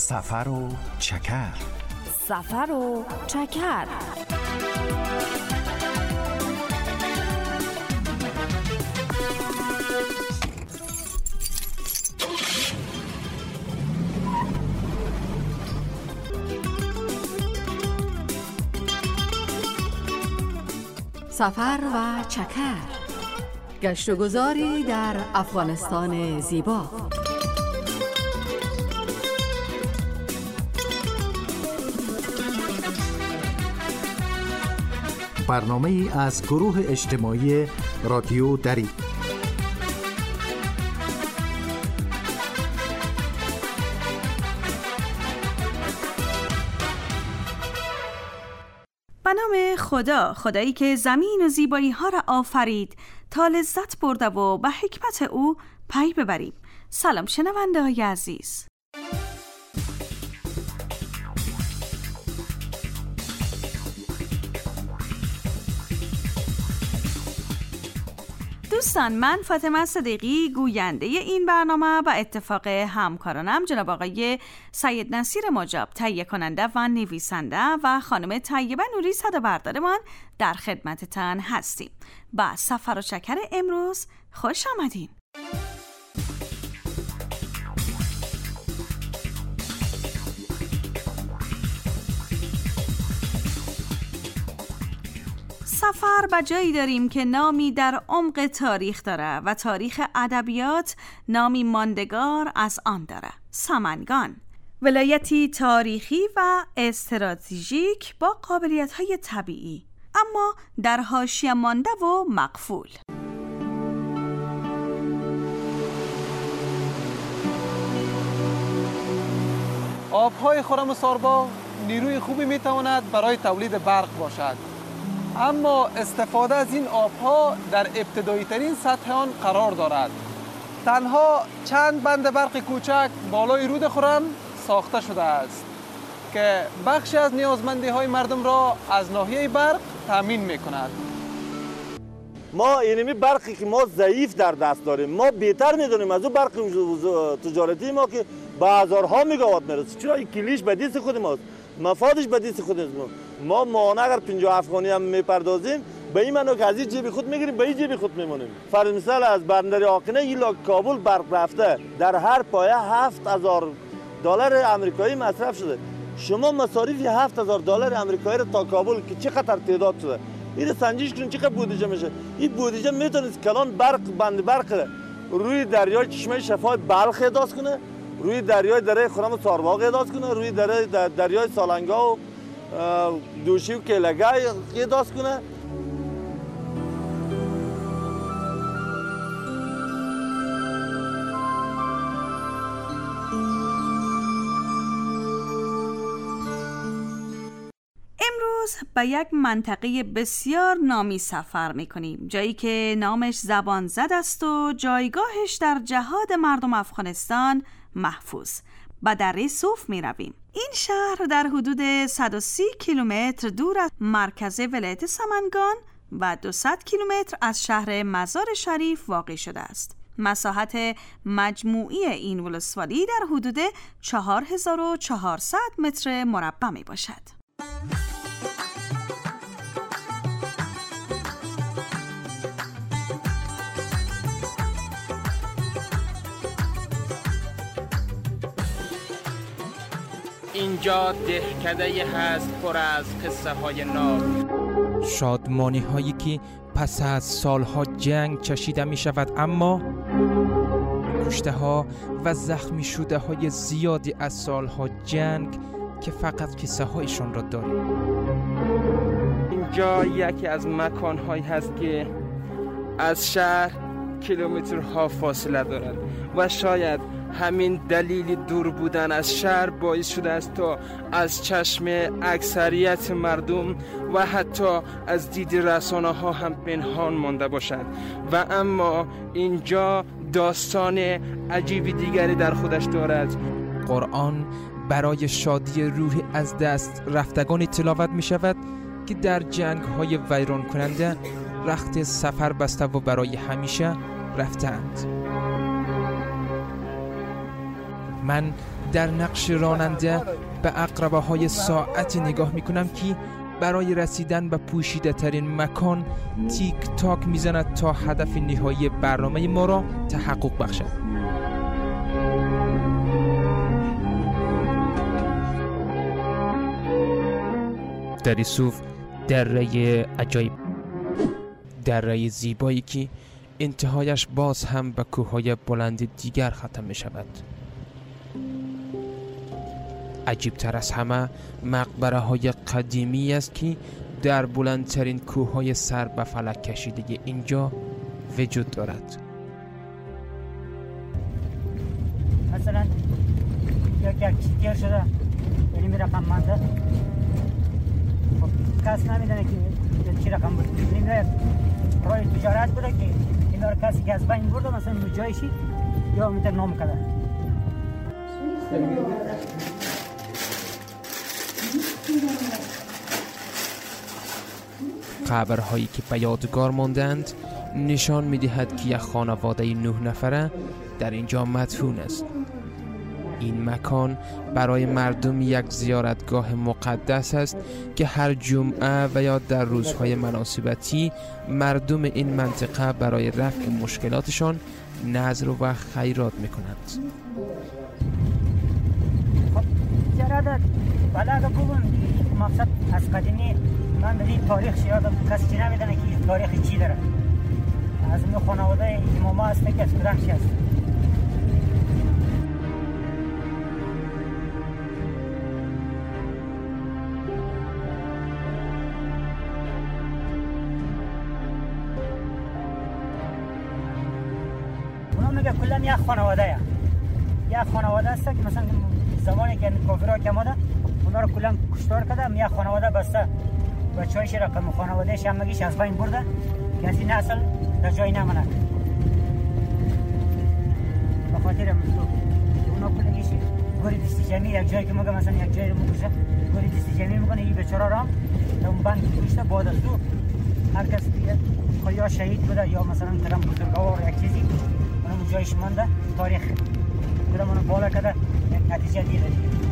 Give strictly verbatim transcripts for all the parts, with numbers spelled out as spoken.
سفر و چکر. سفر و چکر. سفر و چکر، گشت و گذاری در افغانستان زیبا. برنامه ای از گروه اجتماعی رادیو دری. به نام خدا، خدایی که زمین و زیبایی ها را آفرید تا لذت برده و به حکمت او پی ببریم. سلام شنونده های عزیز. دوستان، من فاطمه صدیقی گوینده این برنامه و اتفاق همکارانم جناب آقای سید نصیر مجاب تهیه کننده و نویسنده و خانم طیبه نوری صدا بردارمان در خدمتتان هستیم. با سفر و چکر امروز خوش آمدین. سفر به جایی داریم که نامی در عمق تاریخ داره و تاریخ ادبیات نامی ماندگار از آن داره. سمنگان، ولایتی تاریخی و استراتژیک با قابلیت‌های طبیعی، اما در حاشیه مانده و مقفول. آب‌های خرم ساربا نیروی خوبی می‌تواند برای تولید برق باشد، اما استفاده از این آبها در ابتدایی ترین سطح آن قرار دارد. تنها چند بند برق کوچک بالای رود خرم ساخته شده است که بخشی از نیازمندی های مردم را از ناحیه برق تامین می کند. ما اینمی برقی که ما ضعیف در دست داریم، ما بهتر میدونیم از اون برق تجارتی ما که به هزارها میگاوات میرسه. چرا این کلیش به دست خود ماست، مفادش به دست خود ماست. ما ماهانه اگر پنجاه افغانی هم میپردازیم به این منو که از این جیب خود میگیریم به این جیب خود میمونیم. فرض مثال از بندر آقینه ایلا کابل برق رفته در هر پایه هفت هزار دلار آمریکایی مصرف شده. شما مصارف هفت هزار دلار آمریکایی رو تا کابل که چقدر تعداد شده این سنجش کنید چقدر بودجه میشه. این بودجه میتونید کلان برق بند برق روی دریای چشمه شفای بلخ احداث کنه، روی دریای دره خرم سارباغ احداث کنه، روی دره دریای سالنگا و دوشی و کلگای احداث کنه. امروز به یک منطقه بسیار نامی سفر میکنیم، جایی که نامش زبان زد است و جایگاهش در جهاد مردم افغانستان محفوظ. به دره صوف می رویم. این شهر در حدود صد و سی کیلومتر دور از مرکز ولایت سمنگان و دویست کیلومتر از شهر مزار شریف واقع شده است. مساحت مجموعی این ولسوالی در حدود چهار هزار و چهارصد متر مربع می باشد. اینجا دهکده‌ای هست پر از قصه های ناب، شادمانی هایی که پس از سالها جنگ چشیده می شود، اما کشته ها و زخمی شده های زیادی از سالها جنگ که فقط قصه هایشان را داریم. اینجا یکی از مکان هایی هست که از شهر کیلومترها فاصله دارد و شاید همین دلیل دور بودن از شهر باعث شده است تا از چشم اکثریت مردم و حتی از دید رسانه ها هم پنهان مانده باشد و اما اینجا داستان عجیبی دیگری در خودش دارد. قرآن برای شادی روح از دست رفتگان تلاوت می شود که در جنگ های ویران کننده رخت سفر بسته و برای همیشه رفتند. من در نقش راننده به عقربه های ساعتی نگاه میکنم که برای رسیدن به پوشیده ترین مکان تیک تاک میزند تا هدف نهایی برنامه ما را تحقق بخشد. دره سوف دره عجایب، دره زیبایی که انتهایش باز هم به کوههای بلند دیگر ختم می شود. عجیب تر از همه مقبره های قدیمی است که در بلندترین کوههای سر به فلک کشیده اینجا وجود دارد. مثلا یک یک چیزی شده یعنی می رقم منده، خب کس نمیدونه که چی رقم بود. این رای تجارت بوده که این رو کسی که از بین برده مثلا مجایشی یا میتر نام کرده. قبرهایی که به یادگار ماندند نشان می‌دهد که یک خانواده نه نفره در اینجا مدفون است. این مکان برای مردم یک زیارتگاه مقدس است که هر جمعه و یا در روزهای مناسبتی مردم این منطقه برای رفع مشکلاتشان نذر و خیرات می‌کنند. خب جرادت بلد بگم مقصد از قدیمی من در این تاریخ شیادم کسی چی نمیدونه که این تاریخ چی داره. از این خانواده اماما هست که از کدامشی هست. اونا میگه کلن یک خانواده یک خانواده هست که مثلا زمانی که کافرها کماده اونا رو کلن کشتار کرده، یک خانواده بسته بچه هایش رقم خانواده شمگیش از بین برده که از این نسل در جایی نمانه. به خاطر اونا کلنگیش گوری دستی جمعی یک جایی که مگه مثلا یک جایی رو مکشه گوری دستی جمعی میکنه این بچه را در اون بند کشته بعد از دو هر کس دیگه یا شهید بوده یا مثلا کلم بزرگوار یک چیزی اونم جایش مانده تاریخ کلم اونم بالا کرده یک نتیجه دیده.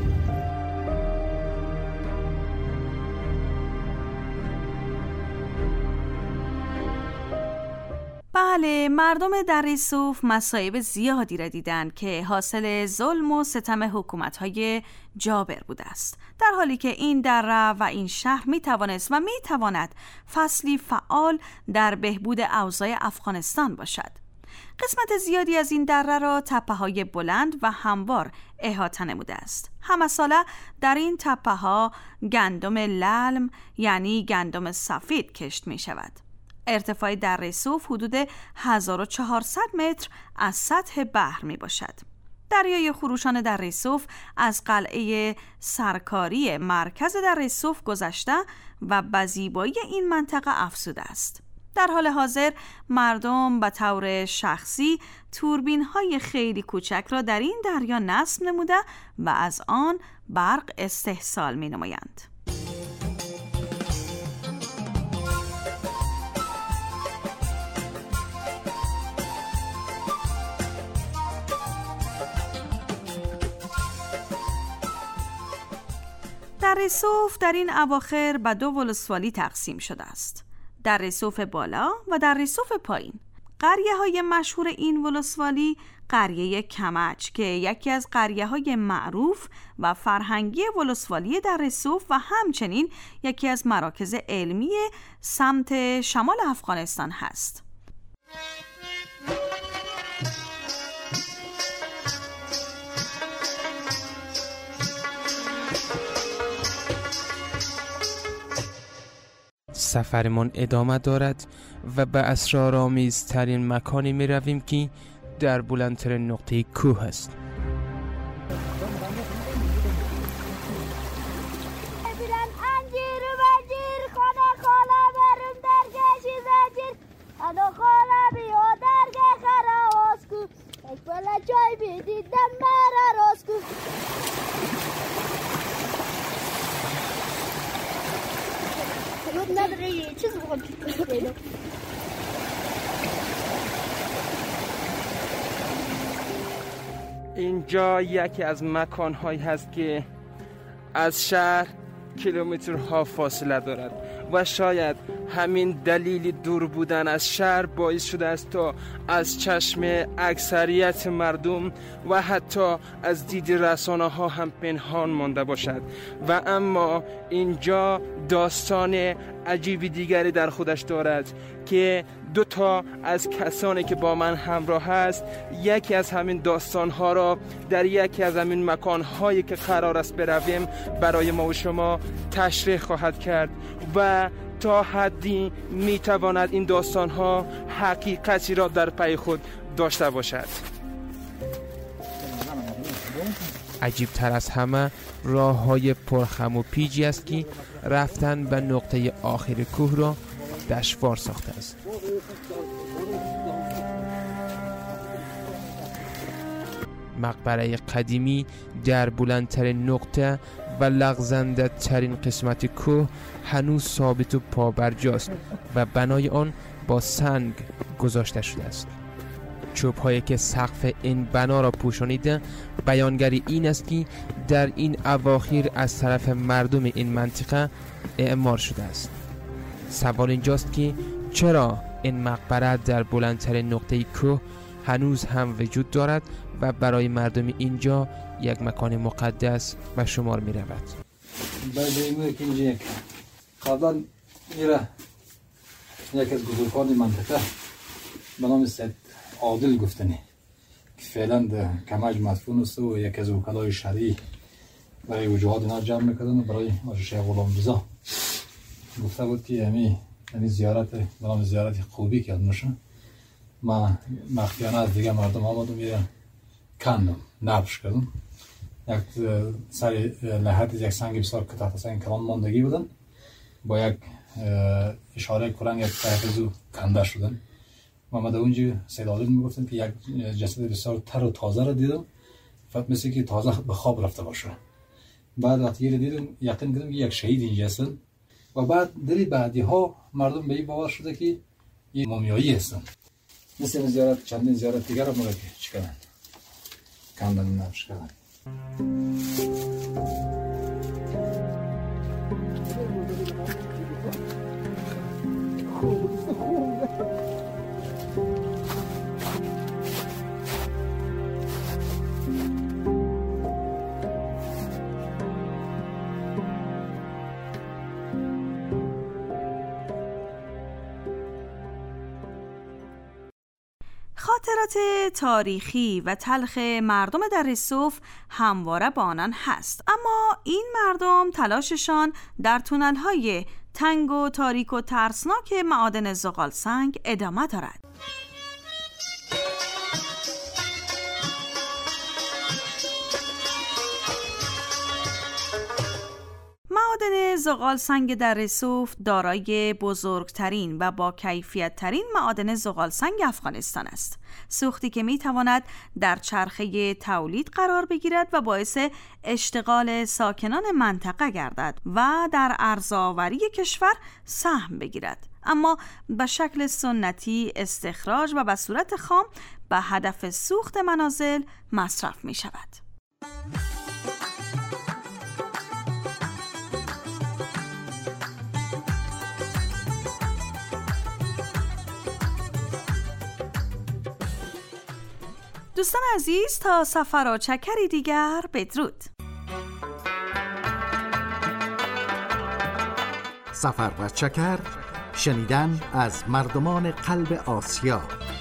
بله، مردم دره سوف مصائب زیادی را دیدند که حاصل ظلم و ستم حکومت‌های جابر بوده است، در حالی که این دره و این شهر می توانست و می تواند فصلی فعال در بهبود اوضاع افغانستان باشد. قسمت زیادی از این دره را تپه‌های بلند و هموار احاطه نموده است. همه ساله در این تپه‌ها گندم للم یعنی گندم سفید کشت می شود. ارتفاع دره سوف حدود هزار و چهارصد متر از سطح بحر می باشد. دریای خروشان دره سوف از قلعه سرکاری مرکز دره سوف گذشته و به زیبایی این منطقه افزوده است. در حال حاضر مردم به طور شخصی توربین های خیلی کوچک را در این دریا نصب نموده و از آن برق استحصال می نمایند. دره سوف در این اواخر به دو ولسوالی تقسیم شده است: دره سوف بالا و دره سوف پایین. قریه های مشهور این ولسوالی قریه کمچ که یکی از قریه های معروف و فرهنگی ولسوالی دره سوف و همچنین یکی از مراکز علمی سمت شمال افغانستان هست. سفرمان ادامه دارد و به اسرارآمیزترین مکانی می رویم که در بلندترین نقطه کوه است. اینجا یکی از مکان‌هایی هست که از شهر کیلومترها فاصله دارد و شاید همین دلیل دور بودن از شهر باعث شده است تا از چشم اکثریت مردم و حتی از دید رسانه ها هم پنهان مانده باشد. و اما اینجا داستان عجیبی دیگری در خودش دارد که دو تا از کسانی که با من همراه هست یکی از همین داستانها را در یکی از همین مکانهایی که قرار است برویم برای ما و شما تشریح خواهد کرد و تا حدی میتواند این داستانها حقیقتی را در پی خود داشته باشد. عجیب تر از همه راه های پرخم و پیچی است که رفتن به نقطه آخر کوه را دشوار ساخته است. مقبره قدیمی در بلندترین نقطه و لغزنده ترین قسمت کوه هنوز ثابت و پابرجاست و بنای آن با سنگ گذاشته شده است. چوب هایی که سقف این بنا را پوشانیده بیانگری این است که در این اواخر از طرف مردم این منطقه اعمار شده است. سوال اینجاست که چرا این مقبره در بلندترین نقطه کوه هنوز هم وجود دارد و برای مردم اینجا یک مکان مقدس به شمار می رود. بعد اینو که اینجا یک قبلا میره یک از بزرگان منطقه به نام سید عادل گفتنی که فعلا در کمج مدفون است و یک از وکلای شرعی برای وجوهات اینا جمع میکردن و برای حاج شیخ غلام رضا گفته بود که همین همین زیارت به نام زیارت خوبی کرد میشه. من مخفیانه از دیگه مردم آمدم میرم کندم نبش کردم یک سر لحظه یک سنگ بسیار که تحت سنگ کلان ماندگی بودن با یک اشاره کلنگ یک تحفظو کنده شدن. محمد اونجا سید عادل میگفتن که یک جسد بسیار تر و تازه را دیدم فقط مثل که تازه به خواب رفته باشه. بعد وقتی دیدم یقین کردم یک شهید اینجا هستن و بعد دری بعدی ها مردم به این باور شده که این مومیایی هستن. مثل زیارت چندین زیارت دیگر را مرا چی کردن کندن نبش کردن. خاطرات تاریخی و تلخ مردم دره صوف همواره با آنان هست، اما این مردم تلاششان در تونل‌های تنگ و تاریک و ترسناک معادن زغال سنگ ادامه دارد. معادن زغال سنگ دره صوف دارای بزرگترین و با کیفیت ترین معادن زغال سنگ افغانستان است. سوختی که می تواند در چرخه تولید قرار بگیرد و باعث اشتغال ساکنان منطقه گردد و در ارزآوری کشور سهم بگیرد، اما به شکل سنتی استخراج و به صورت خام به هدف سوخت منازل مصرف می شود. دوستان عزیز، تا سفر و چکری دیگر بدرود. سفر و چکر، شنیدن از مردمان قلب آسیا.